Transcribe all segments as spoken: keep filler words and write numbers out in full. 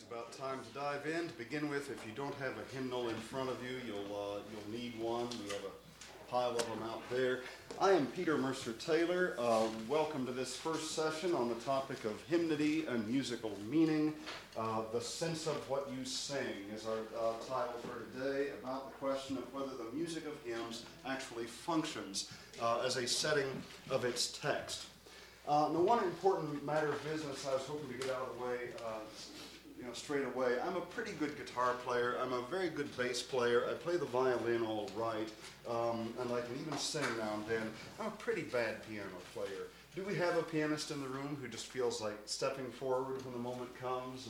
about time to dive in. To begin with, if you don't have a hymnal in front of you, you'll uh, you'll need one. We have a pile of them out there. I am Peter Mercer Taylor. Uh, welcome to this first session on the topic of hymnody and musical meaning. Uh, the sense of what you sing is our uh, title for today, about the question of whether the music of hymns actually functions uh, as a setting of its text. Uh, now, one important matter of business I was hoping to get out of the way uh, you know, straight away. I'm a pretty good guitar player. I'm a very good bass player. I play the violin all right, um, and I can even sing now and then. I'm a pretty bad piano player. Do we have a pianist in the room who just feels like stepping forward when the moment comes?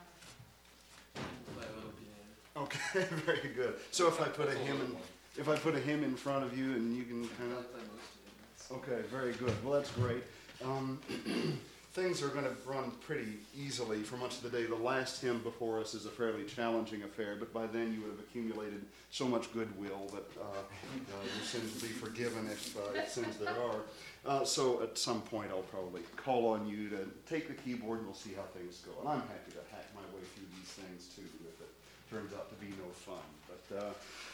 And... Play a little piano. Okay, very good. So if I put a hymn in, if I put a hymn in front of you, and you can kind of. Okay, very good. Well, that's great. Um, things are going to run pretty easily for much of the day. The last hymn before us is a fairly challenging affair, but by then you would have accumulated so much goodwill that uh, uh, your sins will be forgiven if, uh, if sins there are. Uh, so at some point I'll probably call on you to take the keyboard and we'll see how things go. And I'm happy to hack my way through these things too if it turns out to be no fun. But uh,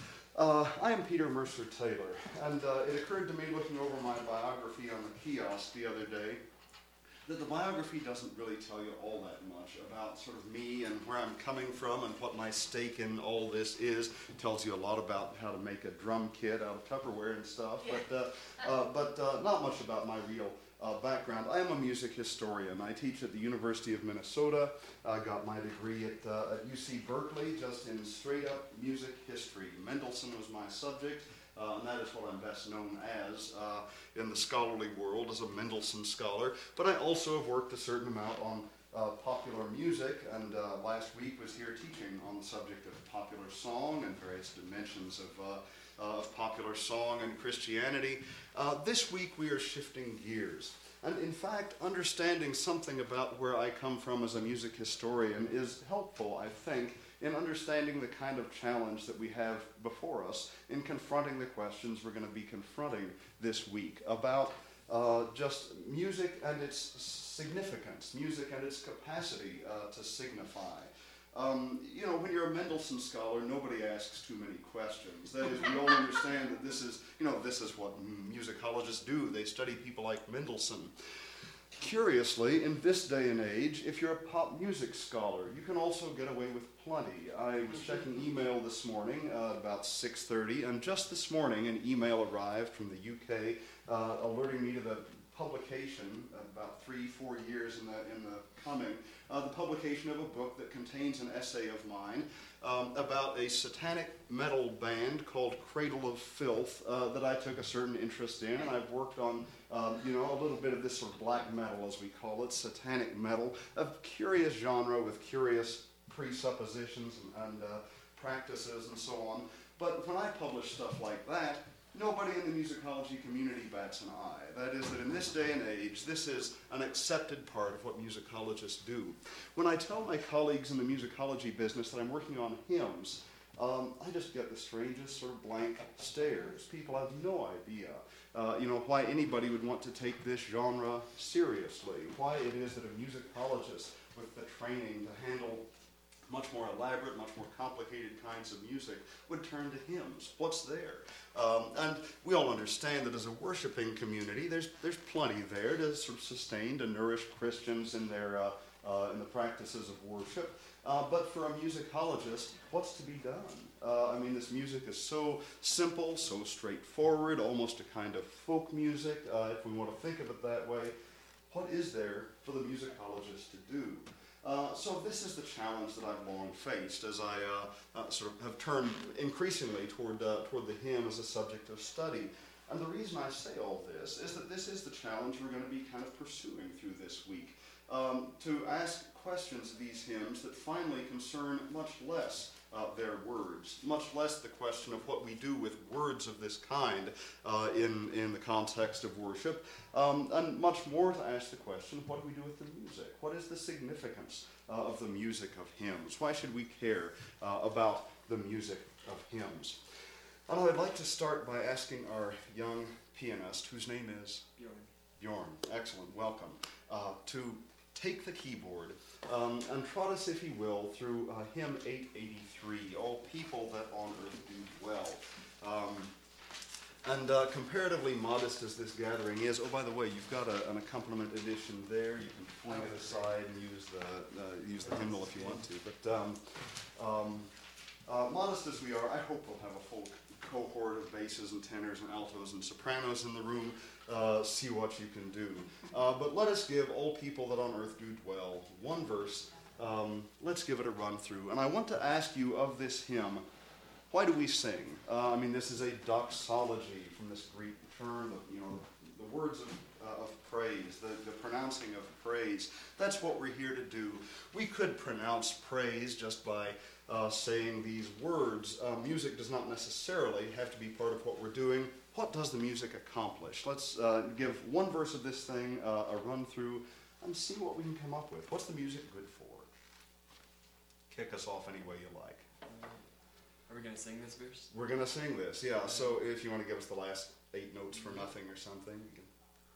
Uh, I am Peter Mercer Taylor, and uh, it occurred to me looking over my biography on the kiosk the other day that the biography doesn't really tell you all that much about sort of me and where I'm coming from and what my stake in all this is. It tells you a lot about how to make a drum kit out of Tupperware and stuff, but, uh, uh, but uh, not much about my real Uh, background. I am a music historian. I teach at the University of Minnesota. I got my degree at, uh, at U C Berkeley just in straight up music history. Mendelssohn was my subject, uh, and that is what I'm best known as uh, in the scholarly world, as a Mendelssohn scholar. But I also have worked a certain amount on uh, popular music, and uh, last week was here teaching on the subject of popular song and various dimensions of uh, Uh, of popular song and Christianity. Uh, this week we are shifting gears. And in fact, understanding something about where I come from as a music historian is helpful, I think, in understanding the kind of challenge that we have before us in confronting the questions we're going to be confronting this week about uh, just music and its significance, music and its capacity uh, to signify. Um, you know, when you're a Mendelssohn scholar, nobody asks too many questions. That is, we all understand that this is, you know, this is what musicologists do. They study people like Mendelssohn. Curiously, in this day and age, if you're a pop music scholar, you can also get away with plenty. I was checking email this morning uh, about six thirty, and just this morning an email arrived from the U K uh, alerting me to the publication, about three, four years in the, in the coming, uh, the publication of a book that contains an essay of mine um, about a satanic metal band called Cradle of Filth uh, that I took a certain interest in, and I've worked on, um, you know, a little bit of this sort of black metal, as we call it, satanic metal, a curious genre with curious presuppositions and, and uh, practices and so on. But when I publish stuff like that, nobody in the musicology community bats an eye. That is, that in this day and age, this is an accepted part of what musicologists do. When I tell my colleagues in the musicology business that I'm working on hymns, um, I just get the strangest sort of blank stares. People have no idea, uh, you know, why anybody would want to take this genre seriously, why it is that a musicologist with the training to handle much more elaborate, much more complicated kinds of music would turn to hymns. What's there? Um, and we all understand that as a worshiping community, there's there's plenty there to sort of sustain, to nourish Christians in their uh, uh, in the practices of worship. Uh, but for a musicologist, what's to be done? Uh, I mean, this music is so simple, so straightforward, almost a kind of folk music, uh, if we want to think of it that way. What is there for the musicologist to do? Uh, so this is the challenge that I've long faced as I uh, uh, sort of have turned increasingly toward, uh, toward the hymn as a subject of study. And the reason I say all this is that this is the challenge we're going to be kind of pursuing through this week. Um, to ask questions of these hymns that finally concern much less uh, their words, much less the question of what we do with words of this kind uh, in, in the context of worship, um, and much more to ask the question, what do we do with the music? What is the significance uh, of the music of hymns? Why should we care uh, about the music of hymns? And I'd like to start by asking our young pianist, whose name is? Bjorn. Bjorn, excellent, welcome, uh, to take the keyboard um, and trot us, if you will, through uh, hymn eight eighty-three, All People That On Earth Do Dwell. Um, and uh, comparatively modest as this gathering is, oh, by the way, you've got a, an accompaniment edition there. You can fling it aside and use the, uh, use the hymnal if you want to. But um, um, uh, modest as we are, I hope we'll have a full cohort of basses and tenors and altos and sopranos in the room. Uh, see what you can do. Uh, but let us give All People That On Earth Do Dwell one verse. Um, let's give it a run through. And I want to ask you of this hymn, why do we sing? Uh, I mean, this is a doxology from this Greek term, of, you know, the words of, uh, of praise, the, the pronouncing of praise. That's what we're here to do. We could pronounce praise just by uh, saying these words. Uh, music does not necessarily have to be part of what we're doing. What does the music accomplish? Let's uh, give one verse of this thing uh, a run through and see what we can come up with. What's the music good for? Kick us off any way you like. Are we going to sing this verse? We're going to sing this, yeah. So if you want to give us the last eight notes for nothing or something, you can.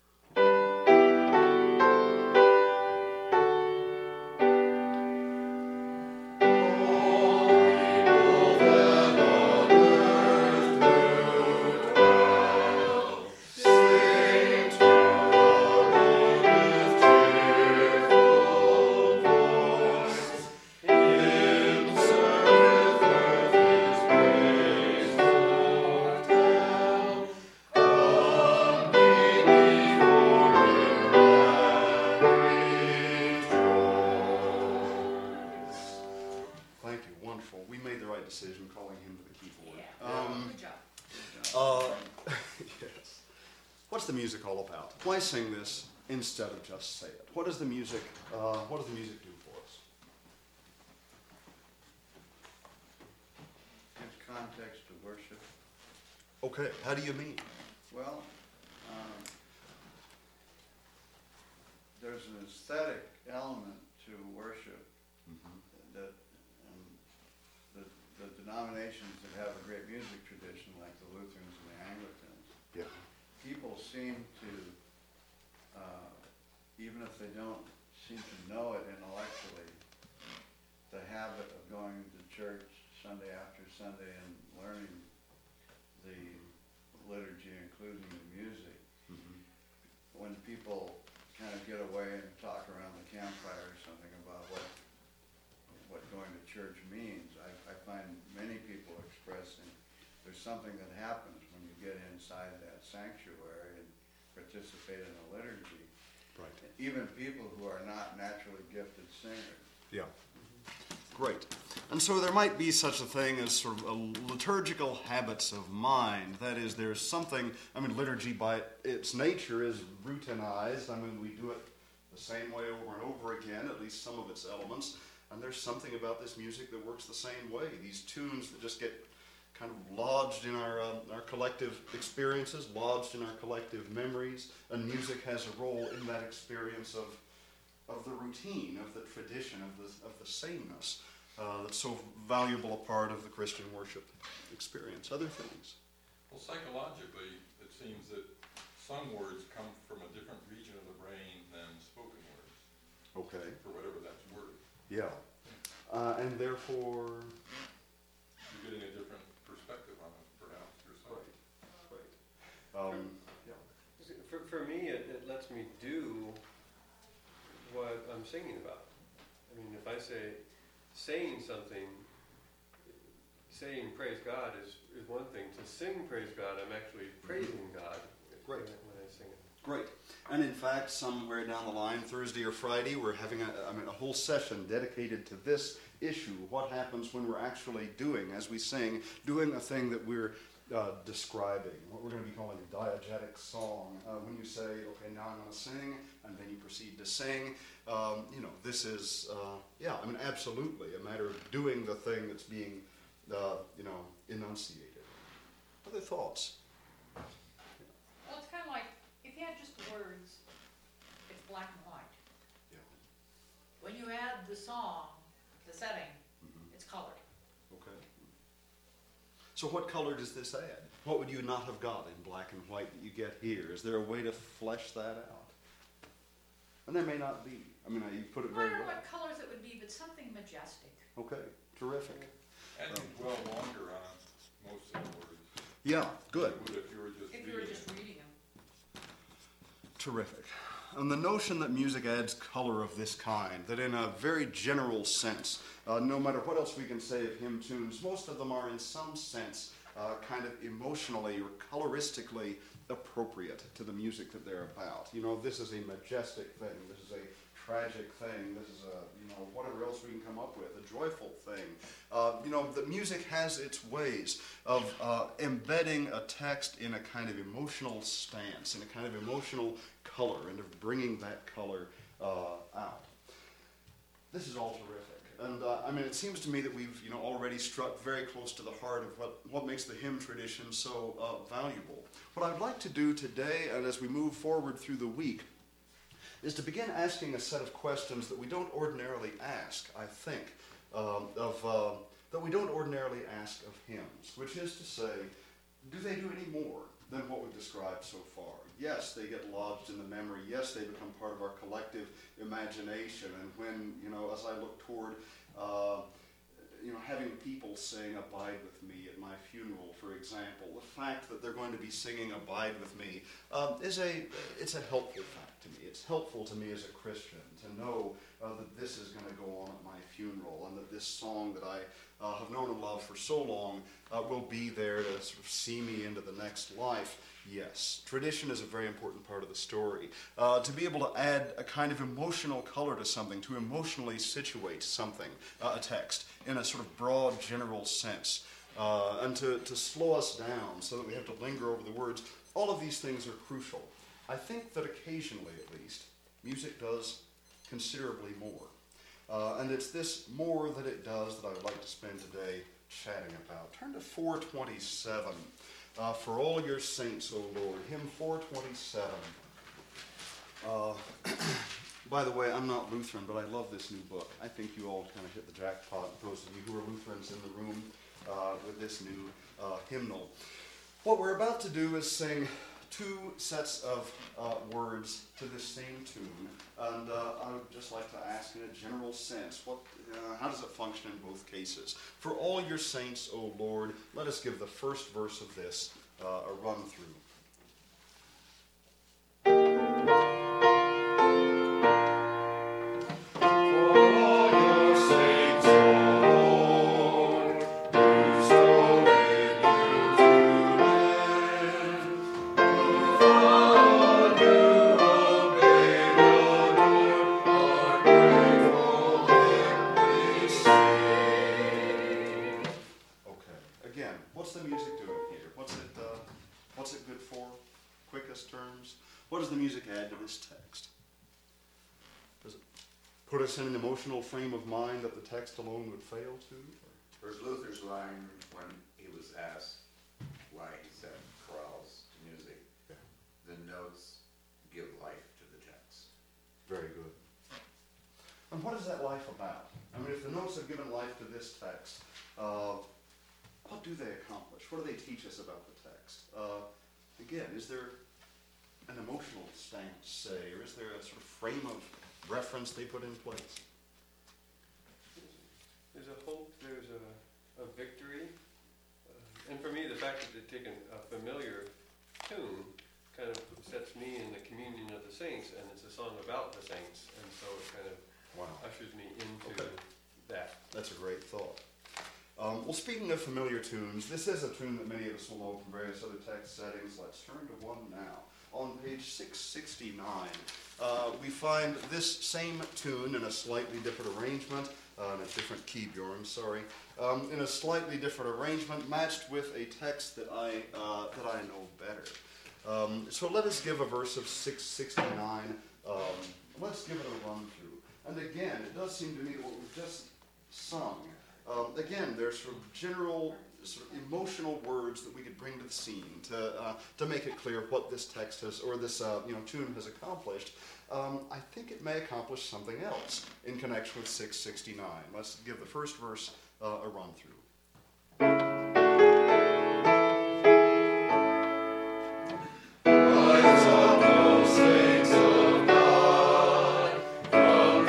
Why sing this instead of just say it? What does the music, uh, what does the music do for us? Gives context to worship. Okay, how do you mean? Well, um, there's an aesthetic element to worship mm-hmm. that um, the, the denominations that have a great music tradition, like the Lutherans and the Anglicans, yeah. people seem to Uh, even if they don't seem to know it intellectually, the habit of going to church Sunday after Sunday and learning the liturgy, including the music, mm-hmm. when people kind of get away and talk around the campfire or something about what what going to church means, I, I find many people expressing there's something that happens when you get inside that sanctuary and participate in the liturgy. Right. Even people who are not naturally gifted singers. Yeah. Mm-hmm. Great. And so there might be such a thing as sort of a liturgical habits of mind. That is, there's something, I mean, liturgy by its nature is routinized. I mean, we do it the same way over and over again, at least some of its elements. And there's something about this music that works the same way. These tunes that just get kind of lodged in our uh, our collective experiences, lodged in our collective memories, and music has a role in that experience of of the routine, of the tradition, of the of the sameness uh, that's so valuable a part of the Christian worship experience. Other things? Well, psychologically, it seems that some words come from a different region of the brain than spoken words. Okay. For whatever that's worth. Yeah. Uh, and therefore, you're getting a different perspective on it, perhaps, yourself. Right. Right. Um, yeah. For, for me, it, it lets me do what I'm singing about. I mean, if I say, saying something, saying praise God is, is one thing. To sing praise God, I'm actually praising God Great. when I sing it. Great. And in fact, somewhere down the line, Thursday or Friday, we're having a, I mean, a whole session dedicated to this issue. What happens when we're actually doing, as we sing, doing a thing that we're uh, describing, what we're going to be calling a diegetic song. Uh, when you say, okay, now I'm going to sing, and then you proceed to sing, um, you know, this is, uh, yeah, I mean, absolutely a matter of doing the thing that's being, uh, you know, enunciated. Other thoughts? Well, it's kind of like, if you had just words, it's black and white. Yeah. When you add the song, the setting, Mm-hmm. it's colored. Okay. So what color does this add? What would you not have got in black and white that you get here? Is there a way to flesh that out? And there may not be. I I mean, I- you put it I very don't know well. what colors it would be, but something majestic. Okay, terrific. And you dwell longer on most of the words. Yeah, good. You would if you were just If you were reading just it. reading them. Terrific. And the notion that music adds color of this kind, that in a very general sense, uh, no matter what else we can say of hymn tunes, most of them are in some sense uh, kind of emotionally or coloristically appropriate to the music that they're about. You know, this is a majestic thing, this is a tragic thing, this is a, you know, whatever else we can come up with, a joyful thing. Uh, you know, the music has its ways of uh, embedding a text in a kind of emotional stance, in a kind of emotional color, and of bringing that color uh, out. This is all terrific. And uh, I mean, it seems to me that we've, you know, already struck very close to the heart of what, what makes the hymn tradition so uh, valuable. What I'd like to do today, and as we move forward through the week, is to begin asking a set of questions that we don't ordinarily ask, I think, um, of uh, that we don't ordinarily ask of hymns, which is to say, do they do any more than what we've described so far? Yes, they get lodged in the memory. Yes, they become part of our collective imagination. And when, you know, as I look toward, uh, you know, having people sing Abide With Me at my funeral, for example, the fact that they're going to be singing Abide With Me um, is a, it's a helpful fact to me. It's helpful to me as a Christian to know uh, that this is going to go on at my funeral, and that this song that I uh, have known and loved for so long uh, will be there to sort of see me into the next life. Yes, tradition is a very important part of the story. Uh, to be able to add a kind of emotional color to something, to emotionally situate something, uh, a text, in a sort of broad, general sense, uh, and to, to slow us down so that we have to linger over the words, all of these things are crucial. I think that occasionally, at least, music does considerably more. Uh, and it's this more that it does that I would like to spend today chatting about. Turn to four twenty-seven. Uh, for all your saints, O Lord, hymn four twenty-seven. Uh, by the way, I'm not Lutheran, but I love this new book. I think you all kind of hit the jackpot, those of you who are Lutherans in the room, uh, with this new uh, hymnal. What we're about to do is sing two sets of uh, words to this same tune, and uh, I would just like to ask in a general sense, what, uh, how does it function in both cases? For all your saints, O Lord, let us give the first verse of this uh, a run through. What does the music add to this text? Does it put us in an emotional frame of mind that the text alone would fail to? Whereas Luther's line, when he was asked why he said chorales to music, Yeah. the notes give life to the text. Very good. And what is that life about? I mean, if the notes have given life to this text, uh, what do they accomplish? What do they teach us about the text? Uh, again, is there an emotional stance, say, or is there a sort of frame of reference they put in place? There's a hope, there's a, a victory. Uh, and for me, the fact that they've taken a familiar tune kind of sets me in the communion of the saints, and it's a song about the saints, and so it kind of Wow. ushers me into Okay. that. That's a great thought. Um, well, speaking of familiar tunes, this is a tune that many of us will know from various other text settings. Let's turn to one now. On page six sixty-nine, uh, we find this same tune in a slightly different arrangement, uh, in a different key, Bjorn, sorry, um, in a slightly different arrangement, matched with a text that I, uh, that I know better. Um, so let us give a verse of six sixty-nine, um, let's give it a run through. And again, it does seem to me that what we've just sung, um, again, there's sort of general sort of emotional words that we could bring to the scene to uh, to make it clear what this text has, or this uh, you know tune has accomplished. Um, I think it may accomplish something else in connection with six sixty-nine. Let's give the first verse uh, a run through. Rise up, O saints of God, from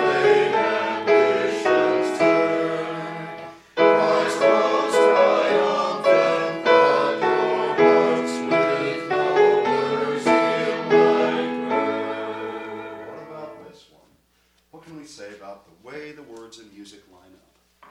about the way the words and music line up.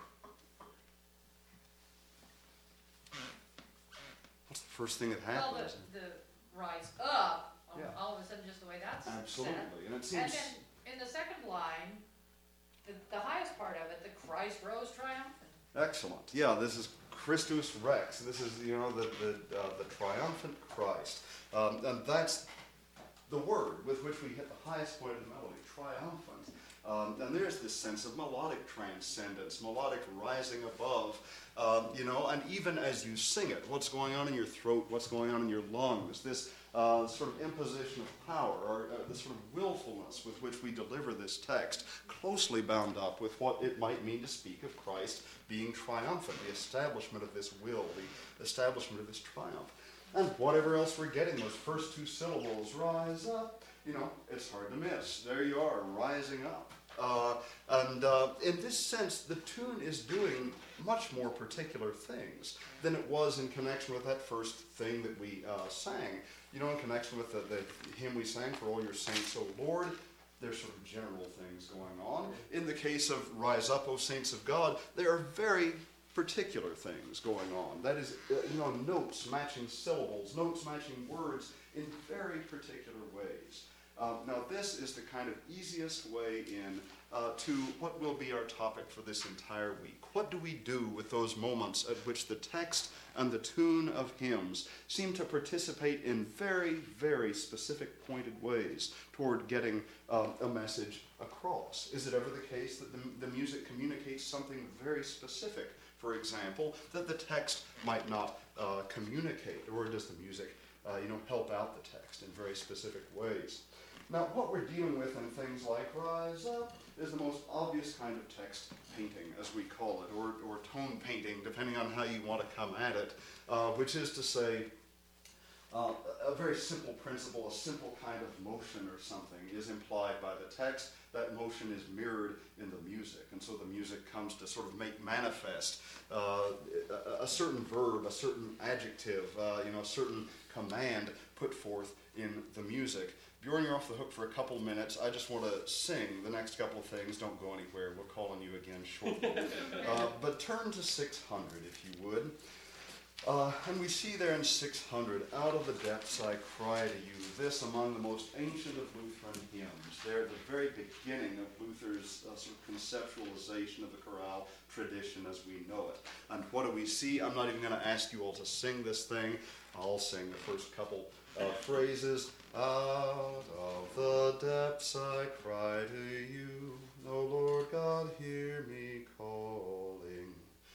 What's the first thing that Well, happens? the, the rise up, um, Yeah. all of a sudden, just the way that's said. Absolutely, and it And seems, then, in the second line, the, the highest part of it, the Christ rose triumphant. excellent. Yeah, this is Christus Rex. This is, you know, the, the, uh, the triumphant Christ. Um, and that's the word with which we hit the highest point of the melody, triumphant. Um, and there's this sense of melodic transcendence, melodic rising above, um, you know, and even as you sing it, what's going on in your throat, what's going on in your lungs, this uh, sort of imposition of power, or uh, this sort of willfulness with which we deliver this text, closely bound up with what it might mean to speak of Christ being triumphant, the establishment of this will, the establishment of this triumph. And whatever else we're getting, those first two syllables, rise up, you know, it's hard to miss. There you are, rising up. Uh, and uh, in this sense, the tune is doing much more particular things than it was in connection with that first thing that we uh, sang. You know, in connection with the, the hymn we sang, For All Your Saints, O Lord, there's sort of general things going on. In the case of Rise Up, O Saints of God, there are very particular things going on. That is, uh, you know, notes matching syllables, notes matching words in very particular ways. Uh, now, this is the kind of easiest way in uh, to what will be our topic for this entire week. What do we do with those moments at which the text and the tune of hymns seem to participate in very, very specific, pointed ways toward getting uh, a message across? Is it ever the case that the, the music communicates something very specific, for example, that the text might not uh, communicate? Or does the music uh, you know, help out the text in very specific ways? Now, what we're dealing with in things like Rise Up is the most obvious kind of text painting, as we call it, or, or tone painting, depending on how you want to come at it, uh, which is to say, uh, a very simple principle, a simple kind of motion or something is implied by the text. That motion is mirrored in the music, and so the music comes to sort of make manifest uh, a, a certain verb, a certain adjective, uh, you know, a certain command put forth in the music. Bjorn, you're off the hook for a couple minutes. I just want to sing the next couple of things. Don't go anywhere. We'll call on you again shortly. uh, but turn to six hundred, if you would. Uh, and we see there in six hundred, out of the depths I cry to you, this among the most ancient of Lutheran hymns. There at the very beginning of Luther's uh, sort of conceptualization of the chorale tradition as we know it. And what do we see? I'm not even going to ask you all to sing this thing. I'll sing the first couple uh, phrases. Out of the depths I cry to you, O Lord God, hear me calling.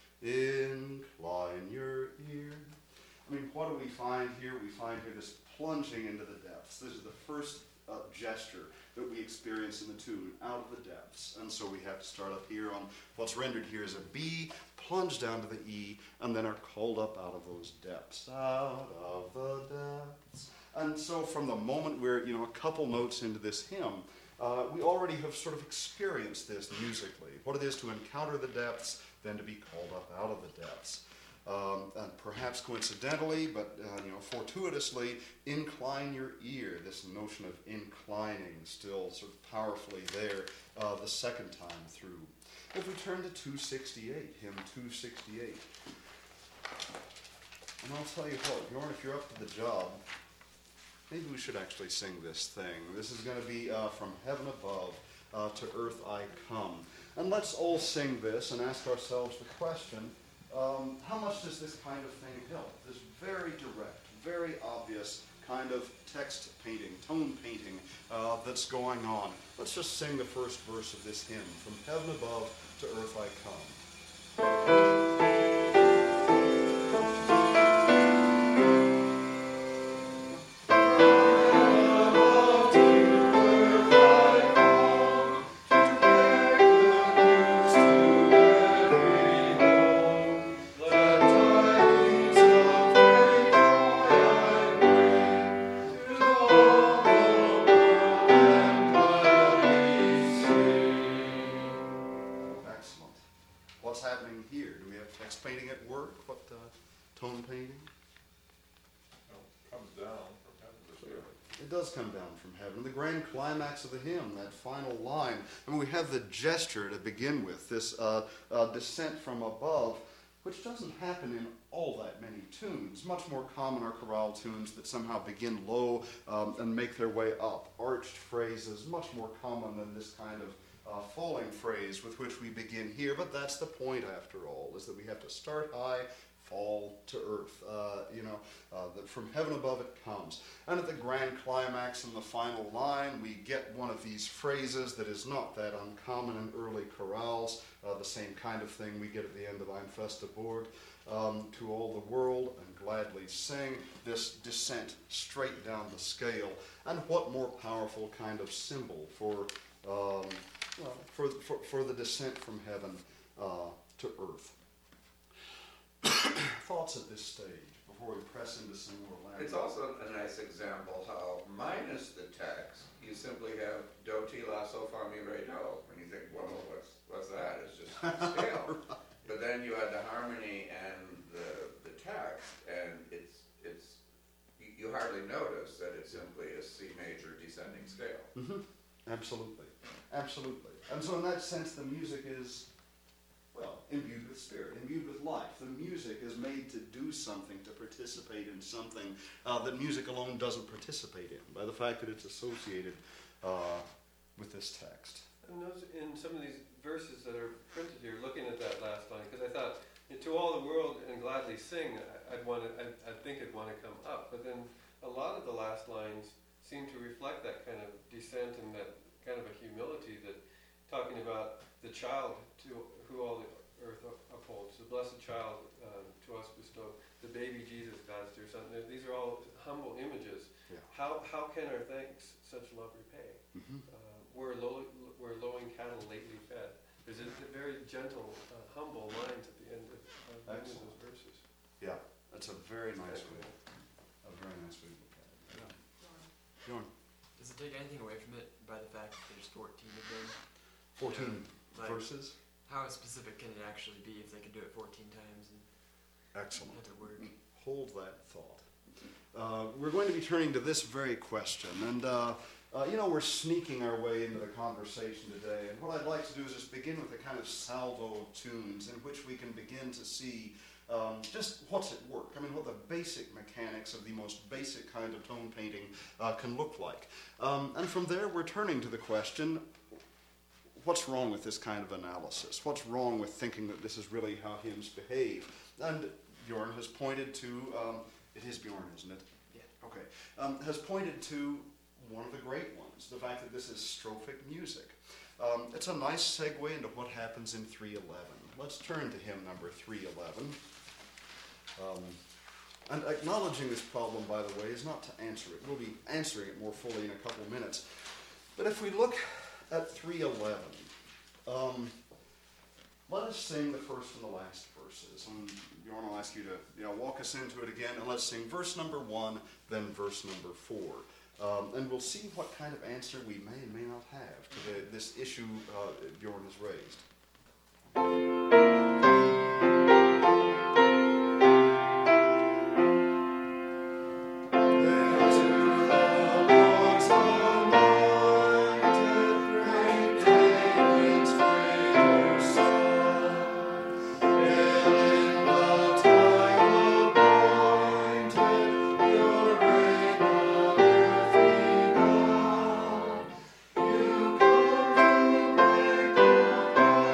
Incline your ear. I mean, what do we find here? We find here this plunging into the depths. This is the first uh, gesture that we experience in the tune, out of the depths. And so we have to start up here on what's rendered here as a B, plunge down to the E, and then are called up out of those depths. Out of the depths. And so from the moment we're, you know, a couple notes into this hymn, uh, we already have sort of experienced this musically. What it is to encounter the depths, then to be called up out of the depths. Um, and perhaps coincidentally, but uh, you know, fortuitously, incline your ear. This notion of inclining still sort of powerfully there uh, the second time through. If we turn to two sixty-eight, hymn two sixty-eight, and I'll tell you what, Bjorn, if you're up to the job, maybe we should actually sing this thing. This is going to be uh, From Heaven Above uh, to Earth I Come. And let's all sing this and ask ourselves the question, um, how much does this kind of thing help? This very direct, very obvious kind of text painting, tone painting uh, that's going on. Let's just sing the first verse of this hymn, From Heaven Above to Earth I Come. It does come down from heaven. The grand climax of the hymn, that final line. I mean, we have the gesture to begin with, this uh, uh, descent from above, which doesn't happen in all that many tunes. Much more common are chorale tunes that somehow begin low um, and make their way up. Arched phrases, much more common than this kind of uh, falling phrase with which we begin here. But that's the point, after all, is that we have to start high, fall to earth. Uh, you know, uh, that from heaven above it comes. And at the grand climax in the final line, we get one of these phrases that is not that uncommon in early chorales, uh, the same kind of thing we get at the end of Ein feste Burg. Um, to all the world and gladly sing, this descent straight down the scale. And what more powerful kind of symbol for, um, well, for, for, for the descent from heaven uh, to earth. Thoughts at this stage before we press into some more language? It's also a nice example how, minus the text, you simply have do, ti, la, sol, fa, mi, re, do. And you think, well, what's, what's that? It's just scale. But then you add the harmony and the, the text, and it's, it's you, you hardly notice that it's simply a C major descending scale. Mm-hmm. Absolutely. Absolutely. And so in that sense, the music is, well, imbued with spirit, imbued with life. The music is made to do something, to participate in something uh, that music alone doesn't participate in, by the fact that it's associated uh, with this text. And those, in some of these verses that are printed here, looking at that last line, because I thought, to all the world and gladly sing, I- I'd want to, I'd, I'd think it'd want to come up. But then a lot of the last lines seem to reflect that kind of descent and that kind of a humility, that talking about the child to who all the earth upholds, the blessed child uh, to us bestow, the baby Jesus, God's dear son. These are all humble images. Yeah. How how can our thanks such love repay? Mm-hmm. Uh, we're, low, we're lowing cattle lately fed. There's a, a very gentle, uh, humble lines at the end of, of many of those verses. Yeah, that's a very nice That's way, cool. a very nice way to look at it. Yeah. Bjorn, Does it take anything away from it by the fact that there's fourteen of them? fourteen Like, verses. How specific can it actually be if they can do it fourteen times and Excellent. have it work? Hold that thought. Uh, we're going to be turning to this very question, and uh, uh, you know, we're sneaking our way into the conversation today, and what I'd like to do is just begin with a kind of salvo of tunes in which we can begin to see um, just what's at work. I mean, what the basic mechanics of the most basic kind of tone painting uh, can look like. Um, and from there, we're turning to the question, what's wrong with this kind of analysis? What's wrong with thinking that this is really how hymns behave? And Bjorn has pointed to, um, it is Bjorn, isn't it? Yeah. Okay. Um, has pointed to one of the great ones, the fact that this is strophic music. Um, it's a nice segue into what happens in three eleven. Let's turn to hymn number three eleven. Um, and acknowledging this problem, by the way, is not to answer it. We'll be answering it more fully in a couple minutes. But if we look at three eleven, um, let us sing the first and the last verses. And Bjorn, I'll ask you to you know, walk us into it again, and let's sing verse number one, then verse number four. Um, and we'll see what kind of answer we may and may not have to the, this issue uh, Bjorn has raised. You come to break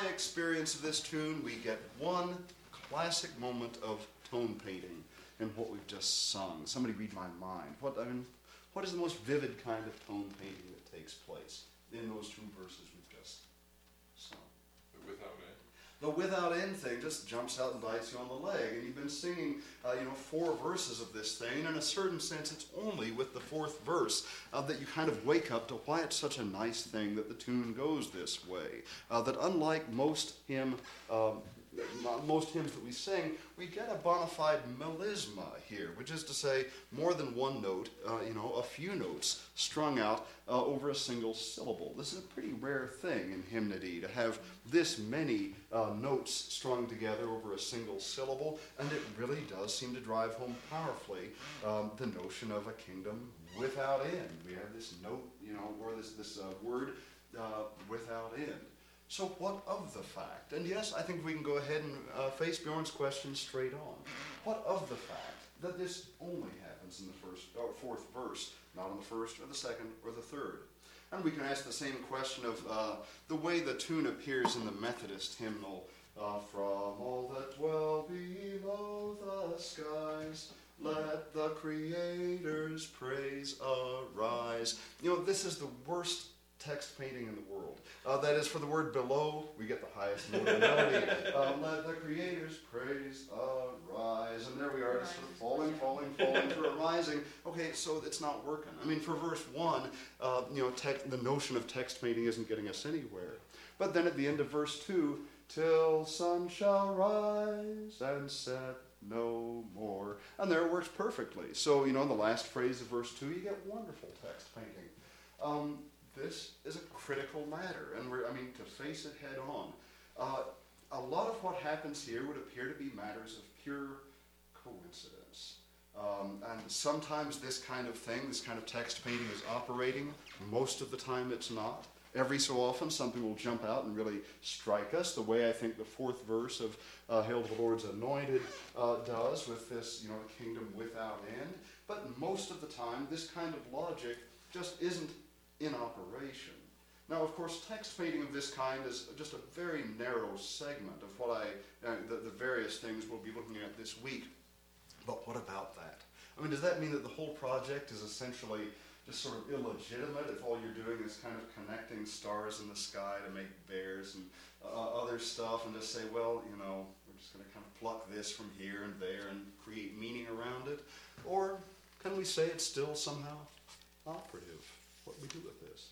my experience of this tune, we get one classic moment of tone painting in what we've just sung. Somebody read my mind. What I mean, what is the most vivid kind of tone painting that takes place in those two verses we've just sung? But without end. The without end thing just jumps out and bites you on the leg. And you've been singing, uh, you know, four verses of this thing. And in a certain sense, it's only with the fourth verse uh, that you kind of wake up to why it's such a nice thing that the tune goes this way. Uh, that unlike most hymn, um, most hymns that we sing, we get a bona fide melisma here, which is to say more than one note, uh, you know, a few notes strung out uh, over a single syllable. This is a pretty rare thing in hymnody, to have this many uh, notes strung together over a single syllable, and it really does seem to drive home powerfully um, the notion of a kingdom without end. We have this note, you know, or this, this uh, word uh, without end. So what of the fact? And yes, I think we can go ahead and uh, face Bjorn's question straight on. What of the fact that this only happens in the first or fourth verse, not in the first or the second or the third? And we can ask the same question of uh, the way the tune appears in the Methodist hymnal, uh, from all that dwell below the skies, let the Creator's praise arise. You know, this is the worst text painting in the world. Uh, that is, for the word below, we get the highest note of melody. Um, let the Creator's praise arise. And there we are, just sort of falling, falling, falling for a rising. Okay, so it's not working. I mean, for verse one, uh, you know, text, the notion of text painting isn't getting us anywhere. But then at the end of verse two, till sun shall rise and set no more. And there it works perfectly. So, you know, in the last phrase of verse two, you get wonderful text painting. Um, This is a critical matter, and we're, I mean, to face it head on. Uh, a lot of what happens here would appear to be matters of pure coincidence. Um, and sometimes this kind of thing, this kind of text painting is operating. Most of the time it's not. Every so often something will jump out and really strike us, the way I think the fourth verse of uh, Hail to the Lord's Anointed uh, does with this, you know, kingdom without end. But most of the time, this kind of logic just isn't in operation. Now, of course, text painting of this kind is just a very narrow segment of what I, uh, the, the various things we'll be looking at this week. But what about that? I mean, does that mean that the whole project is essentially just sort of illegitimate if all you're doing is kind of connecting stars in the sky to make bears and uh, other stuff, and just say, well, you know, we're just going to kind of pluck this from here and there and create meaning around it? Or can we say it's still somehow operative, what we do with this?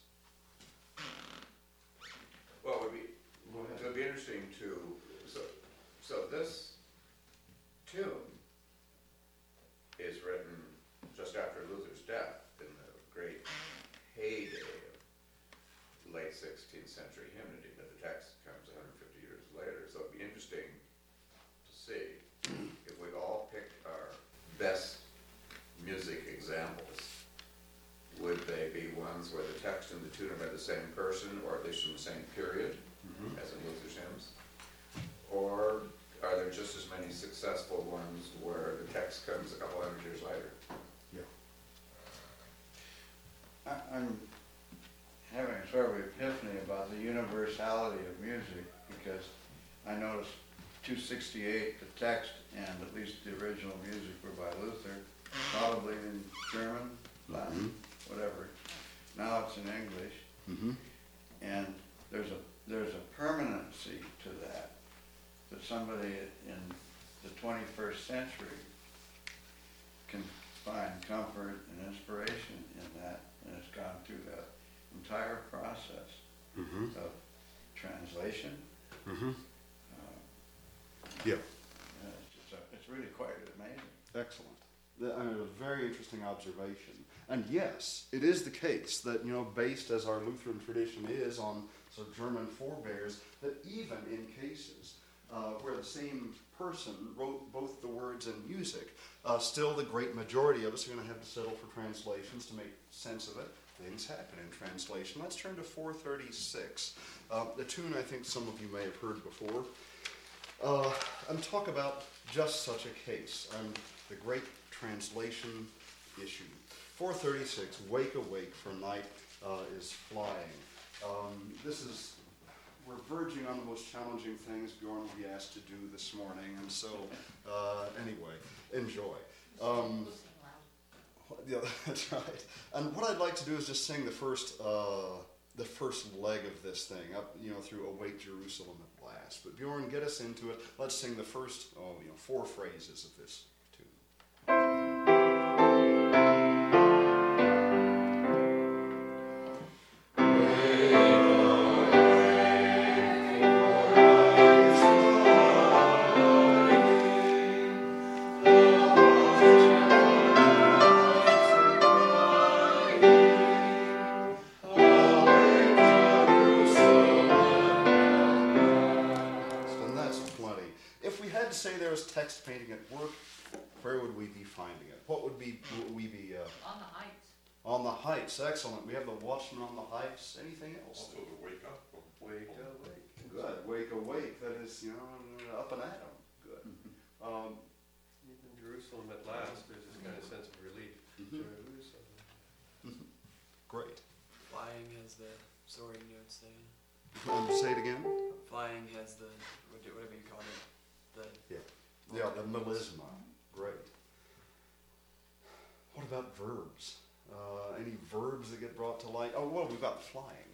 Well, it would be, it would be interesting to, so, so this tune is written just after Luther's death in the great heyday of late sixteenth century hymnody, but the text comes one hundred fifty years later. So it'd be interesting to see if we all picked our best music examples. Would they be ones where the text and the tune are by the same person, or at least from the same period, mm-hmm. as in Luther's hymns? Or are there just as many successful ones where the text comes a couple hundred years later? Yeah. I- I'm having sort of epiphany about the universality of music, because I noticed two sixty-eight, the text and at least the original music were by Luther, probably in German, Latin, mm-hmm. whatever. Now it's in English, mm-hmm. and there's a there's a permanency to that, that somebody in the twenty-first century can find comfort and inspiration in that, and it's gone through that entire process mm-hmm. of translation. Mm-hmm. Uh, yeah. It's, it's, a, it's really quite amazing. Excellent. I mean, a very interesting observation. And yes, it is the case that, you know, based as our Lutheran tradition is on sort of German forebears, that even in cases uh, where the same person wrote both the words and music, uh, still the great majority of us are going to have to settle for translations to make sense of it. Things happen in translation. Let's turn to four thirty-six, uh, a tune I think some of you may have heard before, uh, and talk about just such a case and the great translation issue. four thirty-six, Wake Awake, for night uh, is flying. Um, this is we're verging on the most challenging things Bjorn will be asked to do this morning, and so, uh, anyway, enjoy. Um, yeah, that's right. And what I'd like to do is just sing the first, uh, the first leg of this thing, up, you know, through Awake Jerusalem at Last. But Bjorn, get us into it. Let's sing the first, oh, you know, four phrases of this tune. Text painting at work, where would we be finding it? What would be would we be uh, On the heights. on the heights? Excellent. We have the Watchman on the Heights. Anything else? Also to wake up. Wake, awake. Good. Wake awake. That is, you know, up and at 'em. Good. Um, Even Jerusalem at last, there's this kind of sense of relief. Mhm. Jerusalem. Great. Flying has the soaring notes saying. Um, say it again. Flying has the, what do- whatever you call it, the. Yeah. Yeah, the melisma. Great. What about verbs? Uh, any verbs that get brought to light? Oh, well, we've got flying.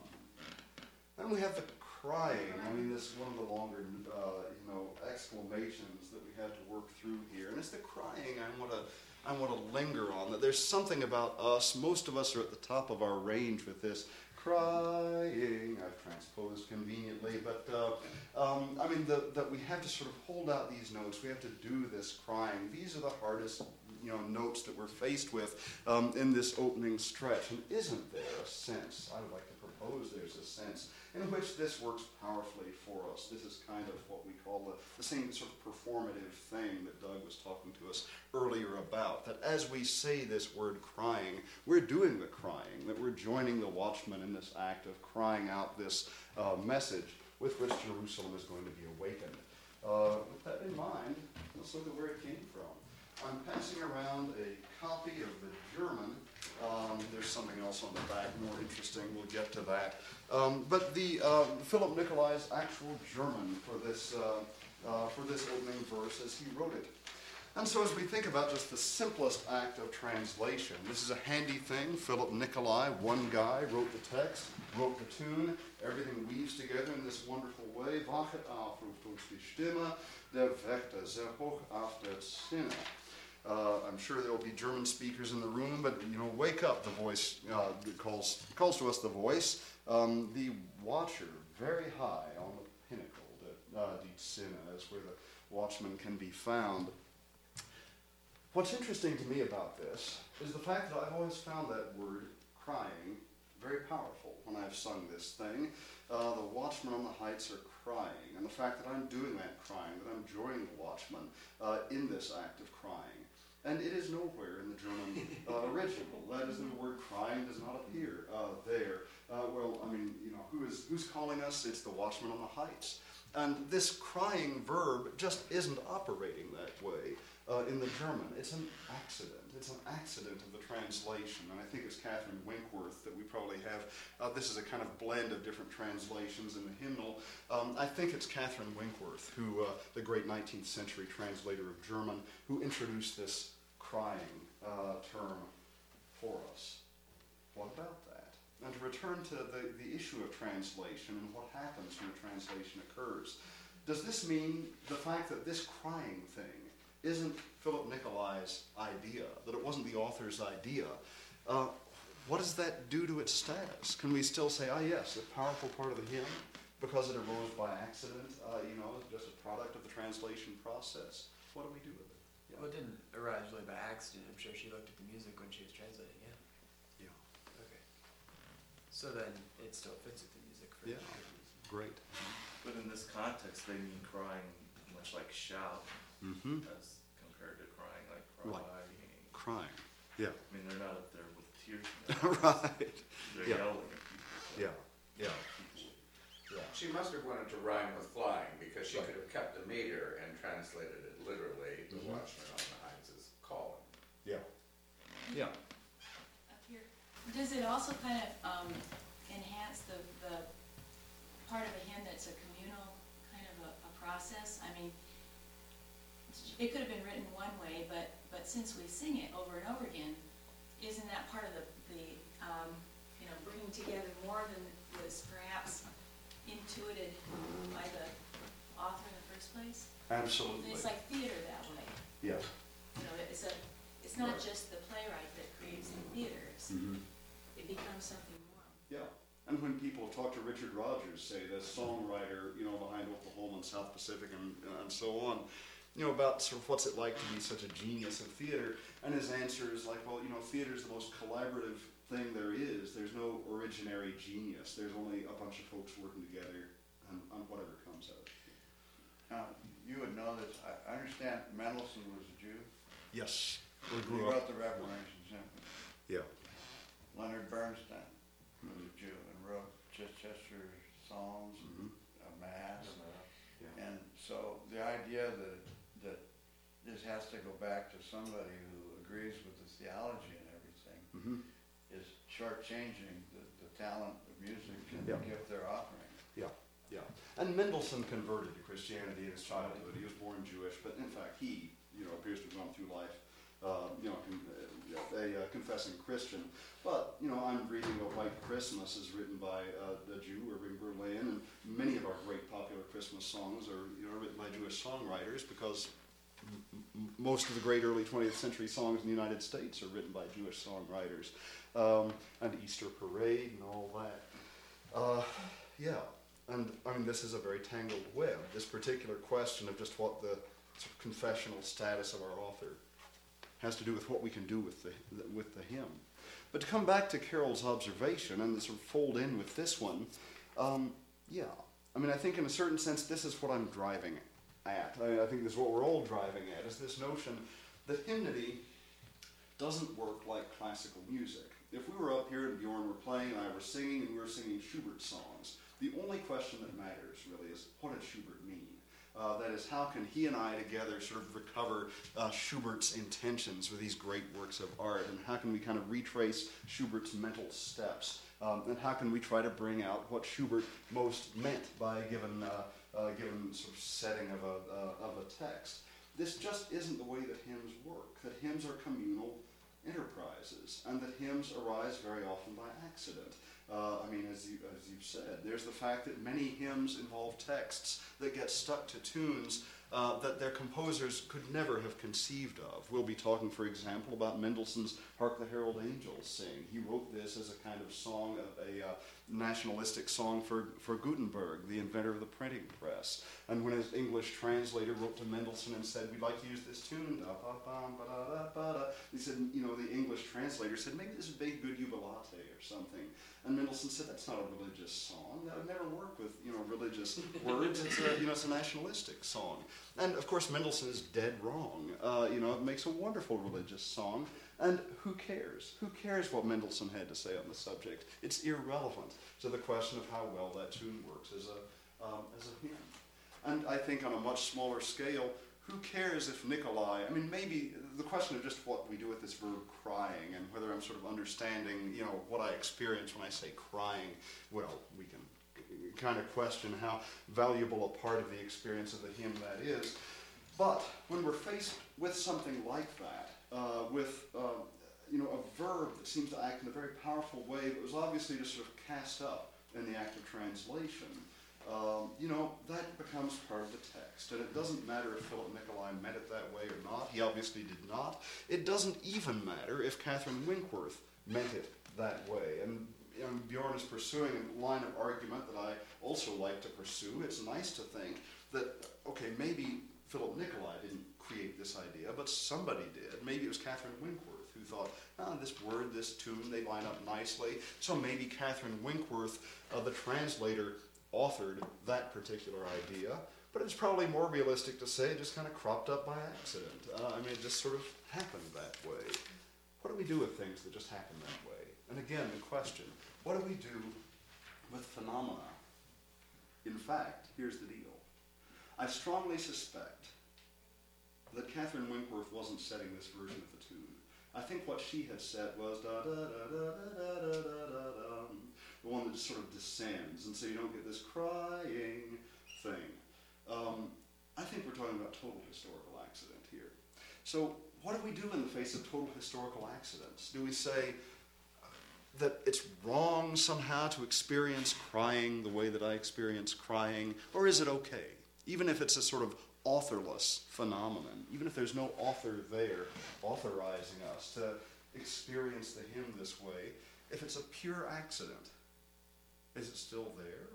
Then we have the crying. I mean, this is one of the longer, uh, you know, exclamations that we had to work through here. And it's the crying I want to I want to linger on. That there's something about us. Most of us are at the top of our range with this crying. I've transposed conveniently, but uh, um, I mean the, that we have to sort of hold out these notes. We have to do this crying. These are the hardest, you know, notes that we're faced with um, in this opening stretch. And isn't there a sense? I would like to propose there's a sense in which this works powerfully for us. This is kind of what we call the, the same sort of performative thing that Doug was talking to us earlier about. That as we say this word crying, we're doing the crying, that we're joining the Watchman in this act of crying out this uh, message with which Jerusalem is going to be awakened. Uh, with that in mind, let's look at where it came from. I'm passing around a copy of the German. Um, there's something else on the back more interesting. We'll get to that. Um, but the uh, Philip Nicolai's actual German for this uh, uh, for this opening verse as he wrote it. And so as we think about just the simplest act of translation, this is a handy thing. Philip Nicolai, one guy, wrote the text, wrote the tune. Everything weaves together in this wonderful way. Wachet auf, ruft uns die Stimme, der Wächter, sehr hoch auf der Zinne. Uh, I'm sure there will be German speakers in the room, but you know, wake up, the voice uh, that calls calls to us. The voice, um, the watcher, very high on the pinnacle, the uh, die Zinne, is where the watchman can be found. What's interesting to me about this is the fact that I've always found that word crying very powerful when I've sung this thing. Uh, the watchmen on the heights are crying, and the fact that I'm doing that crying, that I'm joining the watchman uh, in this act of crying. And it is nowhere in the German uh, original. That is, the word crying does not appear uh, there. Uh, well, I mean, you know, who is who's calling us? It's the watchman on the heights. And this crying verb just isn't operating that way uh, in the German. It's an accident. It's an accident of the translation. And I think it's Catherine Winkworth that we probably have. Uh, this is a kind of blend of different translations in the hymnal. Um, I think it's Catherine Winkworth, who, uh, the great nineteenth century translator of German, who introduced this crying uh, term for us. What about that? And to return to the, the issue of translation and what happens when a translation occurs. Does this mean the fact that this crying thing isn't Philip Nicolai's idea, that it wasn't the author's idea? Uh, what does that do to its status? Can we still say, ah yes, a powerful part of the hymn, because it arose by accident, uh, you know, just a product of the translation process? What do we do with it? Yeah. Well, it didn't arise really by accident. I'm sure she looked at the music when she was translating it. Yeah. Okay. So then it still fits with the music for Yeah. sure. Great. But in this context, they mean crying much like shout, Mm-hmm. as compared to crying like Right. crying. Crying. Yeah. I mean, they're not up there with tears in their eyes. Right. They're Yeah. yelling at people. Yeah. Yeah. Yeah. She must have wanted to rhyme with flying, because she Right. could have kept a meter and translated it literally, the Mhm. watchman on the heights is calling. Yeah. Yeah. Up here. Does it also kind of um, enhance the, the part of a hymn it's a communal kind of a, a process. I mean, it could have been written one way, but, but since we sing it over and over again, isn't that part of the, the um, you know, bringing together more than was perhaps intuited by the author in the first place? Absolutely. And it's like theater that way. Yes. You know, it's a, it's not Right. just the playwright that creates the theaters. Mm-hmm. It becomes something more. Yeah. And when people talk to Richard Rogers, say the songwriter, you know, behind Oklahoma and South Pacific and, and so on, you know, about sort of what's it like to be such a genius of theater, and his answer is like, well, you know, theater is the most collaborative thing there is. There's no originary genius. There's only a bunch of folks working together on, on whatever comes out. Now, you would know this, I I understand Mendelssohn was a Jew. Yes. We He grew up. wrote the Reformation Symphony. Yeah. Leonard Bernstein was a Jew and wrote Chichester songs, Mm-hmm. a mass. Yeah. And so the idea that, that this has to go back to somebody who agrees with the theology and everything Mm-hmm. is shortchanging the, the talent of music and Yeah. the gift they're offering. Yeah, yeah. And Mendelssohn converted to Christianity in his childhood. He was born Jewish, but in fact he, you know, appears to have gone through life, uh, you know, con- uh, a uh, confessing Christian. But, you know, I'm reading A White Christmas is written by uh, a Jew, Irving Berlin, and many of our great popular Christmas songs are, you know, written by Jewish songwriters because m- m- most of the great early twentieth century songs in the United States are written by Jewish songwriters. Um, and Easter Parade and all that. Uh, yeah. And I mean, this is a very tangled web. This particular question of just what the sort of confessional status of our author has to do with what we can do with the with the hymn. But to come back to Carol's observation and sort of fold in with this one, um, yeah. I mean, I think in a certain sense, this is what I'm driving at. I, I think this is what we're all driving at, is this notion that hymnody doesn't work like classical music. If we were up here and Bjorn were playing and I were singing and we were singing Schubert songs, the only question that matters really is, what did Schubert mean? Uh, that is, how can he and I together sort of recover uh, Schubert's intentions with these great works of art, and how can we kind of retrace Schubert's mental steps, um, and how can we try to bring out what Schubert most meant by a given, uh, uh, given sort of setting of a, uh, of a text. This just isn't the way that hymns work, that hymns are communal enterprises, and that hymns arise very often by accident. Uh, I mean, as, you, as you've said, there's the fact that many hymns involve texts that get stuck to tunes uh, that their composers could never have conceived of. We'll be talking, for example, about Mendelssohn's Hark the Herald Angels Sing. He wrote this as a kind of song, of a uh, nationalistic song for, for Gutenberg, the inventor of the printing press. And when his English translator wrote to Mendelssohn and said, we'd like to use this tune, da, ba, bum, ba, da, da, ba, da, he said, you know, the English translator said, maybe this is Big Good Jubilate or something. And Mendelssohn said, that's not a religious song. That would never work with, you know, religious words. It's a, you know, it's a nationalistic song. And, of course, Mendelssohn is dead wrong. Uh, you know, it makes a wonderful religious song. And who cares? Who cares what Mendelssohn had to say on the subject? It's irrelevant to the question of how well that tune works as a, um, as a hymn. And I think on a much smaller scale, who cares if Nikolai, I mean, maybe the question of just what we do with this verb crying and whether I'm sort of understanding, you know, what I experience when I say crying, well, we can kind of question how valuable a part of the experience of the hymn that is. But when we're faced with something like that, uh, with, uh, you know, a verb that seems to act in a very powerful way that was obviously just sort of cast up in the act of translation, Um, you know, that becomes part of the text. And it doesn't matter if Philip Nicolai meant it that way or not. He obviously did not. It doesn't even matter if Catherine Winkworth meant it that way. And you know, Bjorn is pursuing a line of argument that I also like to pursue. It's nice to think that, okay, maybe Philip Nicolai didn't create this idea, but somebody did. Maybe it was Catherine Winkworth who thought, ah, this word, this tune, they line up nicely. So maybe Catherine Winkworth, uh, the translator, authored that particular idea, but it's probably more realistic to say it just kind of cropped up by accident. Uh, I mean, it just sort of happened that way. What do we do with things that just happen that way? And again, the question, what do we do with phenomena? In fact, here's the deal. I strongly suspect that Catherine Winkworth wasn't setting this version of the tune I think what she had said was da da da da da da da da da, the one that just sort of descends, and so you don't get this crying thing. Um, I think we're talking about total historical accident here. So what do we do in the face of total historical accidents? Do we say that it's wrong somehow to experience crying the way that I experience crying, or is it okay? Even if it's a sort of authorless phenomenon, even if there's no author there authorizing us to experience the hymn this way, if it's a pure accident, is it still there?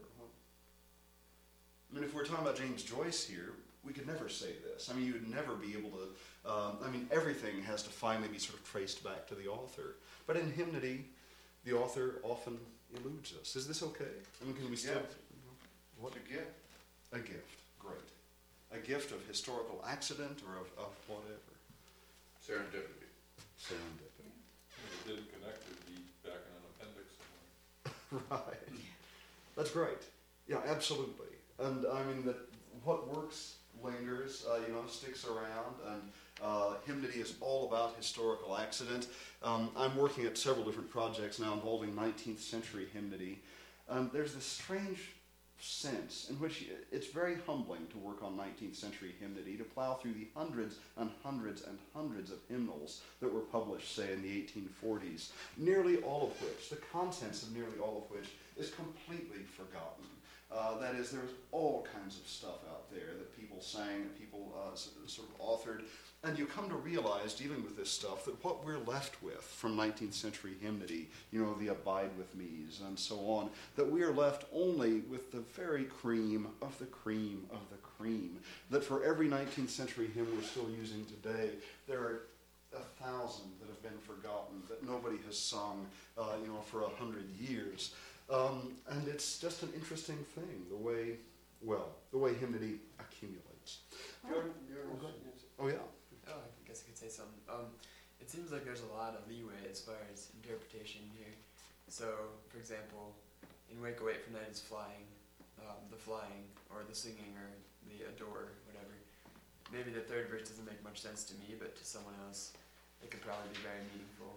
I mean, if we're talking about James Joyce here, we could never say this. I mean, you would never be able to, um, I mean, everything has to finally be sort of traced back to the author. But in hymnody, the author often eludes us. Is this okay? I mean, can we still... Yeah. What? It's a gift. A gift. Great. A gift of historical accident or of, of whatever. Serendipity. Serendipity. If it didn't connect, it'd be back in an appendix somewhere. Right. That's great. Yeah, absolutely. And I mean, that what works lingers, uh, you know, sticks around, and uh, hymnody is all about historical accident. Um, I'm working at several different projects now involving nineteenth century hymnody. Um, there's this strange sense in which it's very humbling to work on nineteenth century hymnody, to plow through the hundreds and hundreds and hundreds of hymnals that were published, say, in the eighteen forties, nearly all of which, the contents of nearly all of which, is completely forgotten. Uh, that is, there was all kinds of stuff out there that people sang, that people uh, sort of authored, and you come to realize, dealing with this stuff, that what we're left with from nineteenth century hymnody, you know, the Abide With Me's and so on, that we are left only with the very cream of the cream of the cream. That for every nineteenth century hymn we're still using today, there are a thousand that have been forgotten, that nobody has sung, uh, you know, for a hundred years. Um, and it's just an interesting thing, the way, well, the way hymnody accumulates. Jordan, Jordan, Oh, go ahead. yes. Oh, yeah. Oh, I guess I could say something. Um, it seems like there's a lot of leeway as far as interpretation here. So, for example, in Wake Away from Night is Flying, um, the flying, or the singing, or the adore, whatever. Maybe the third verse doesn't make much sense to me, but to someone else, it could probably be very meaningful.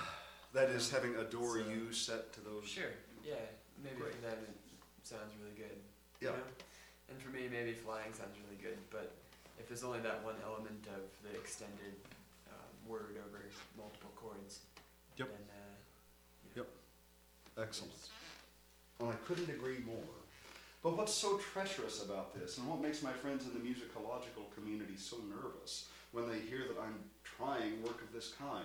That is having adore So- you set to those. Sure, yeah, maybe Great. for them it sounds really good. Yeah. You know? And for me, maybe flying sounds really good, but if there's only that one element of the extended um, word over multiple chords, Yep. then uh, you know, Yep. Excellent. Well, I couldn't agree more. But what's so treacherous about this, and what makes my friends in the musicological community so nervous when they hear that I'm trying work of this kind,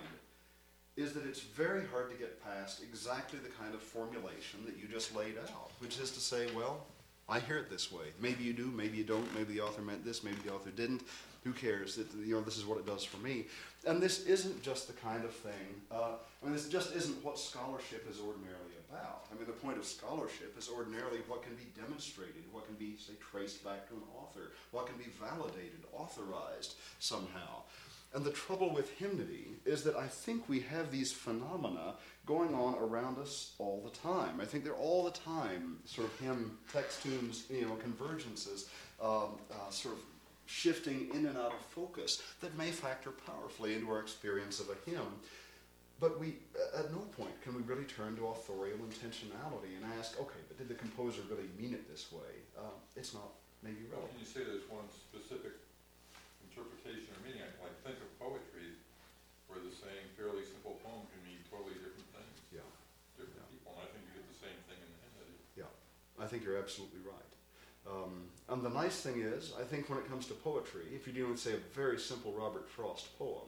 is that it's very hard to get past exactly the kind of formulation that you just laid out, which is to say, well, I hear it this way. Maybe you do, maybe you don't, maybe the author meant this, maybe the author didn't. Who cares? It, you know, this is what it does for me. And this isn't just the kind of thing, uh, I mean, this just isn't what scholarship is ordinarily about. I mean, the point of scholarship is ordinarily what can be demonstrated, what can be, say, traced back to an author, what can be validated, authorized somehow. And the trouble with hymnody is that I think we have these phenomena going on around us all the time. I think they're all the time sort of hymn text tunes, you know, convergences, um, uh, sort of shifting in and out of focus that may factor powerfully into our experience of a hymn. But we, at no point can we really turn to authorial intentionality and ask, okay, but did the composer really mean it this way? Uh, it's not maybe Well, relevant. can you say there's one specific interpretation or meaning? I can like think of poetry where the same fairly simple poem can mean totally different things, Yeah. different Yeah. people, and I think you get the same thing in the hymnody. I think you're absolutely right. Um, and the nice thing is, I think when it comes to poetry, if you're dealing with, say, a very simple Robert Frost poem,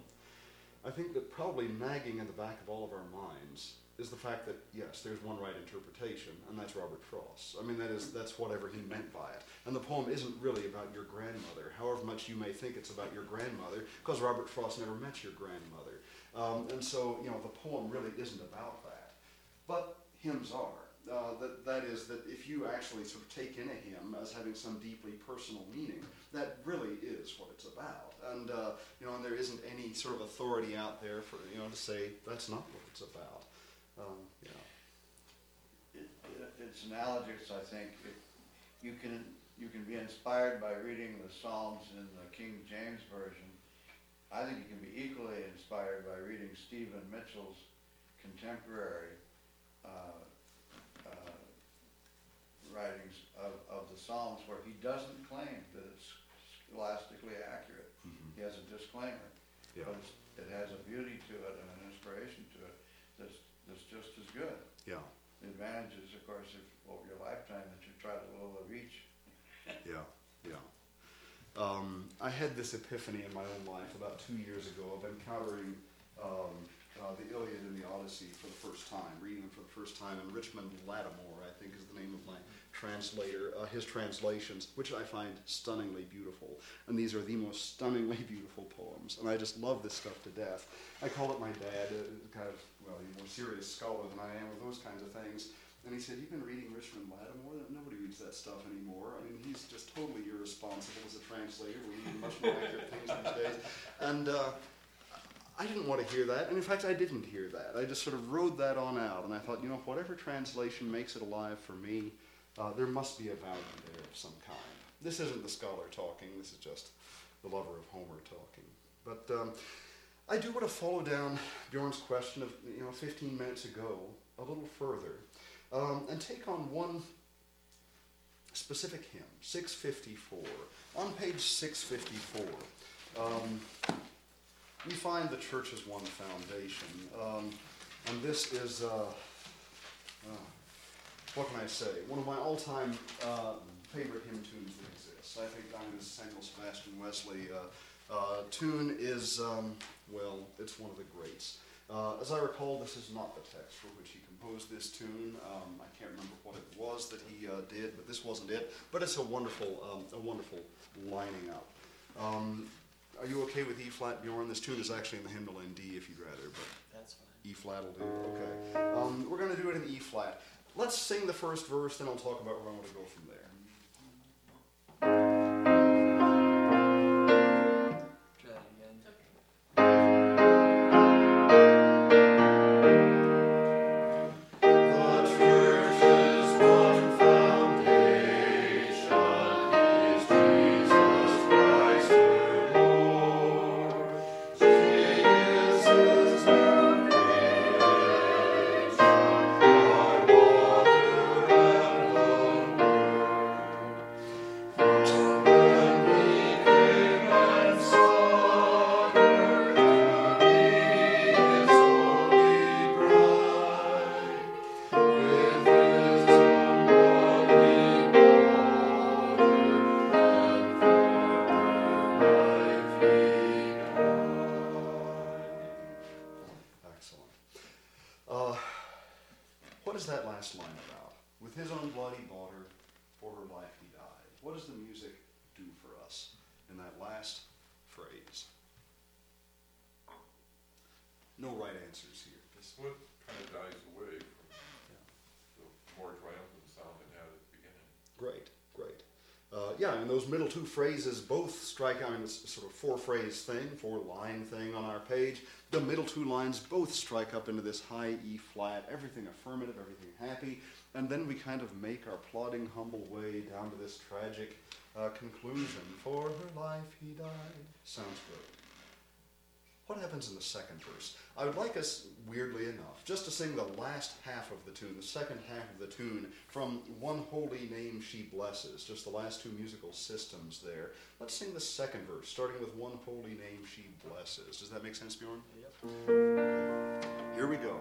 I think that probably nagging in the back of all of our minds is the fact that, yes, there's one right interpretation, and that's Robert Frost. I mean, that is, that's whatever he meant by it. And the poem isn't really about your grandmother, however much you may think it's about your grandmother, because Robert Frost never met your grandmother. Um, and so, you know, the poem really isn't about that. But hymns are. Uh, that, that is, that if you actually sort of take in a hymn as having some deeply personal meaning, that really is what it's about. And, uh, you know, and there isn't any sort of authority out there for, you know, to say that's not what it's about. Um, yeah. It, it, it's analogous, I think. It, you can you can be inspired by reading the Psalms in the King James Version I think you can be equally inspired by reading Stephen Mitchell's contemporary uh, uh, writings of, of the Psalms, where he doesn't claim that it's scholastically accurate. Mhm. He has a disclaimer, Yeah. but it's, it has a beauty to it and an inspiration to it that's, that's just as good. Yeah. The advantage is, of course, if over your lifetime that you try to little reach. Yeah, yeah. Um, I had this epiphany in my own life about two years ago of encountering um, uh, the Iliad and the Odyssey for the first time, reading them for the first time, and Richmond Lattimore, I think is the name of my translator, uh, his translations, which I find stunningly beautiful. And these are the most stunningly beautiful poems, and I just love this stuff to death. I call it my dad, uh, kind of, well, he's a more serious scholar than I am with those kinds of things. And he said, "You've been reading Richmond Lattimore? Nobody reads that stuff anymore. I mean, he's just totally irresponsible as a translator. We're reading much more accurate things these days." And uh, I didn't want to hear that. And in fact, I didn't hear that. I just sort of rode that on out. And I thought, you know, whatever translation makes it alive for me, uh, there must be a value there of some kind. This isn't the scholar talking. This is just the lover of Homer talking. But um, I do want to follow down Bjorn's question of, you know, fifteen minutes ago a little further. Um, and take on one specific hymn, six fifty-four. On page six fifty-four, um, we find the church's one foundation. Um, and this is, uh, uh, what can I say, one of my all-time uh, favorite hymn tunes that exists. I think I mean, this Samuel Sebastian Wesley uh, uh, tune is, um, well, it's one of the greats. Uh, as I recall, this is not the text for which he composed this tune. Um, I can't remember what it was that he uh, did, but this wasn't it. But it's a wonderful, um, a wonderful lining up. Um, are you okay with E flat, Bjorn? This tune is actually in the hymnal in D, if you'd rather, but That's fine. E flat will do. Okay. Um, we're going to do it in E flat. Let's sing the first verse, then I'll talk about where I want to go from there. Try that again. No right answers here. This one kind of dies away from the more triumphant sound it had at the beginning. Great, great. Uh, yeah, and those middle two phrases both strike out in this sort of four-phrase thing, four-line thing on our page. The middle two lines both strike up into this high E flat, everything affirmative, everything happy, and then we kind of make our plodding, humble way down to this tragic uh, conclusion. For her life he died. Sounds good. What happens in the second verse? I would like us, weirdly enough, just to sing the last half of the tune, the second half of the tune, from One Holy Name She Blesses, just the last two musical systems there. Let's sing the second verse, starting with One Holy Name She Blesses. Does that make sense, Bjorn? Yep. Here we go.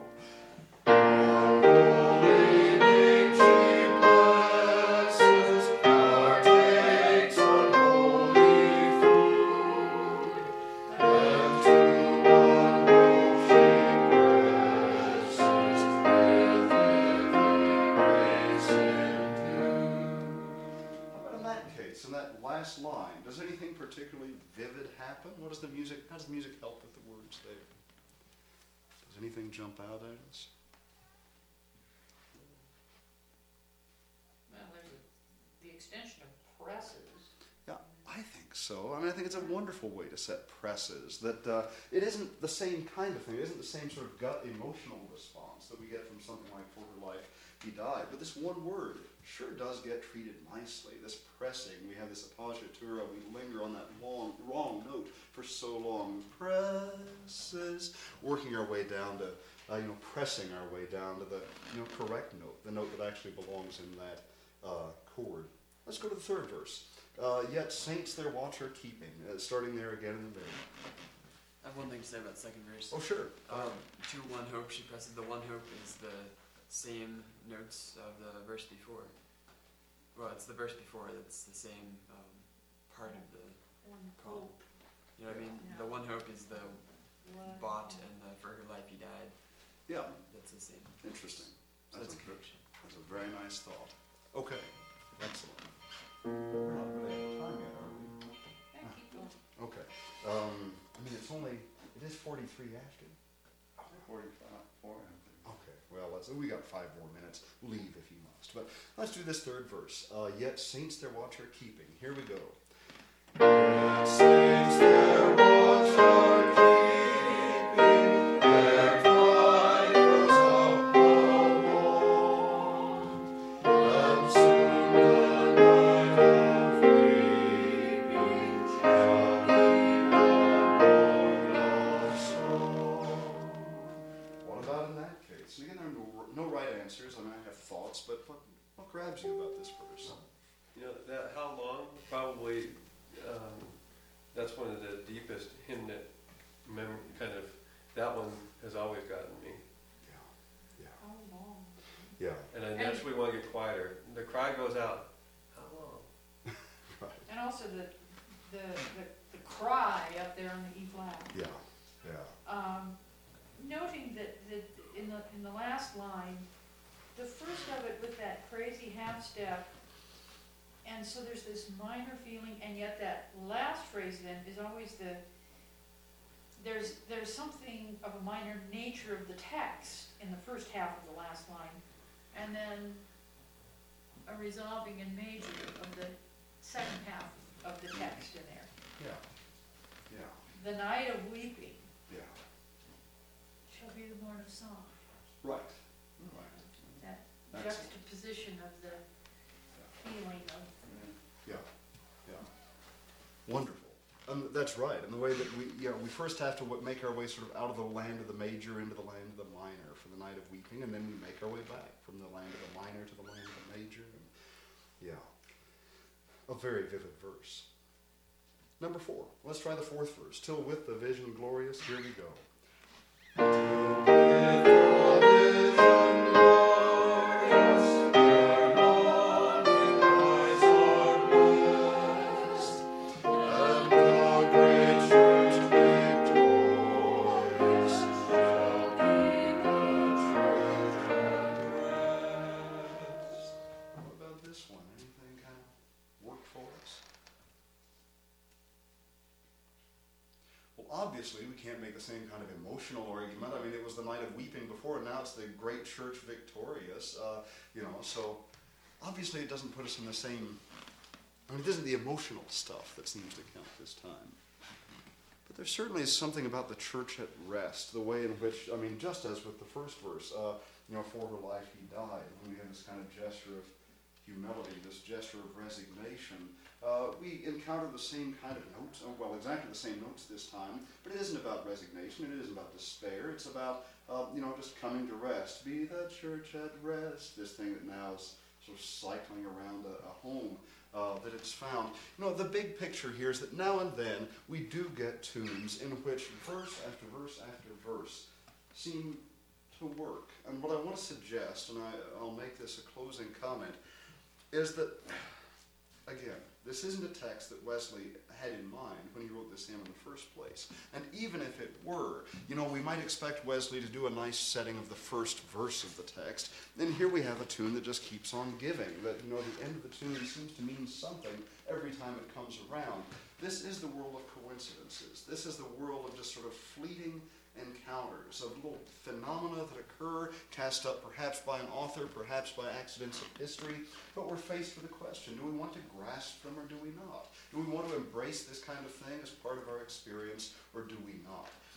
Line. Does anything particularly vivid happen? What does the music, how does the music help with the words there? Does anything jump out at us? Well, there's a, the extension of presses. Yeah, I think so. I mean, I think it's a wonderful way to set presses, that uh, it isn't the same kind of thing. It isn't the same sort of gut emotional response that we get from something like For Her Life He Died. But this one word, sure does get treated nicely. This pressing, we have this appoggiatura, we linger on that long, wrong note for so long. Presses, working our way down to, uh, you know, pressing our way down to the, you know, correct note, the note that actually belongs in that uh, chord. Let's go to the third verse. Uh, Yet saints their watch are keeping, uh, starting there again in the very. I have one thing to say about the second verse. Oh, sure. Um, to one hope she presses. The one hope is the same notes of the verse before. Well, it's the verse before that's the same um, part of the One poem. hope. You know what I mean? Yeah. The one hope is the One bought hope. and the for her life he died. Yeah, That's the same. interesting. So That's that's a a, connection. that's a very nice thought. Okay, excellent. We're not really out of time yet, are we? Yeah, keep going. Okay. Um, I mean, it's only, it is forty-three after. Forty-five, four, I think. Okay, well, let's, we got five more minutes. Leave if you must. But let's do this third verse. Uh, Yet saints their watch are keeping. Here we go. Yet saints their watch are keeping. Their cry goes up along. And soon the night of weeping shall be no more of song. What about in that case? And again, there are no, no right answers. I mean, I have thoughts, but what, what grabs you about this verse? You know, that, how long? Probably, um, that's one of the deepest hymned mem- kind of, that one has always gotten me. Yeah, yeah, How long? yeah. And I naturally want to get quieter. The cry goes out, how long? Right. And also the, the, the, the cry up there on the E flat. Yeah, yeah. Um, noting that, that in the, in the last line, the first of it with that crazy half step, and so there's this minor feeling, and yet that last phrase then is always the, there's, there's something of a minor nature of the text in the first half of the last line, and then a resolving in major of the second half of the text in there. Yeah, yeah, The night of weeping yeah. shall be the morn of song. Right, right. That Excellent. juxtaposition of the feeling of, Yeah, yeah. Wonderful. Um, that's right. And the way that we, you know, we first have to w- make our way sort of out of the land of the major into the land of the minor for the night of weeping, and then we make our way back from the land of the minor to the land of the major. And, yeah, a very vivid verse. Number four. Let's try the fourth verse. Till with the vision glorious, here we go. Till with the vision glorious, their longing eyes are blessed, and the great church victorious shall be the treasured rest. What about this one? Anything kind of work for us? Well, obviously, we can't make the same kind of emotional argument. I mean, it was the night of weeping before, and now it's the great church victorious. Uh, you know, so obviously it doesn't put us in the same. I mean, it isn't the emotional stuff that seems to count this time. But there certainly is something about the church at rest, the way in which, I mean, just as with the first verse, uh, you know, for her life he died. And we have this kind of gesture of humility, this gesture of resignation. Uh, we encounter the same kind of notes, uh, well, exactly the same notes this time, but it isn't about resignation, it isn't about despair, it's about, uh, you know, just coming to rest. Be the church at rest, this thing that now is sort of cycling around a, a home uh, that it's found. You know, the big picture here is that now and then we do get tunes in which verse after verse after verse seem to work. And what I want to suggest, and I, I'll make this a closing comment, is that, again, this isn't a text that Wesley had in mind when he wrote this hymn in the first place. And even if it were, you know, we might expect Wesley to do a nice setting of the first verse of the text. And here we have a tune that just keeps on giving. That, you know, the end of the tune seems to mean something every time it comes around. This is the world of coincidences. This is the world of just sort of fleeting encounters, of little phenomena that occur, cast up perhaps by an author, perhaps by accidents of history, but we're faced with a question: do we want to grasp them or do we not? Do we want to embrace this kind of thing as part of our experience or do we not?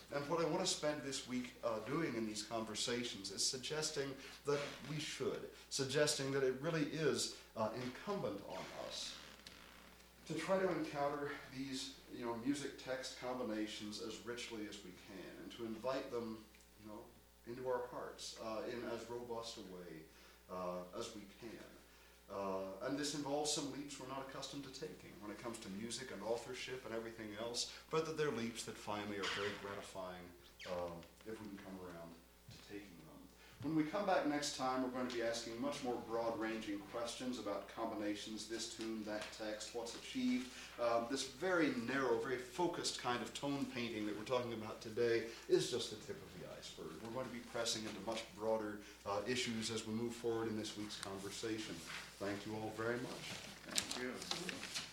And what I want to spend this week uh, doing in these conversations is suggesting that we should, suggesting that it really is uh, incumbent on us to try to encounter these, you know, music text combinations as richly as we can, and to invite them, you know, into our hearts uh, in as robust a way uh, as we can. Uh, and this involves some leaps we're not accustomed to taking when it comes to music and authorship and everything else, but that they're leaps that finally are very gratifying um, if we can come around to taking them. When we come back next time, we're going to be asking much more broad-ranging questions about combinations, this tune, that text, what's achieved. Uh, this very narrow, very focused kind of tone painting that we're talking about today is just the tip of the iceberg. We're going to be pressing into much broader uh, issues as we move forward in this week's conversation. Thank you all very much. Thank you.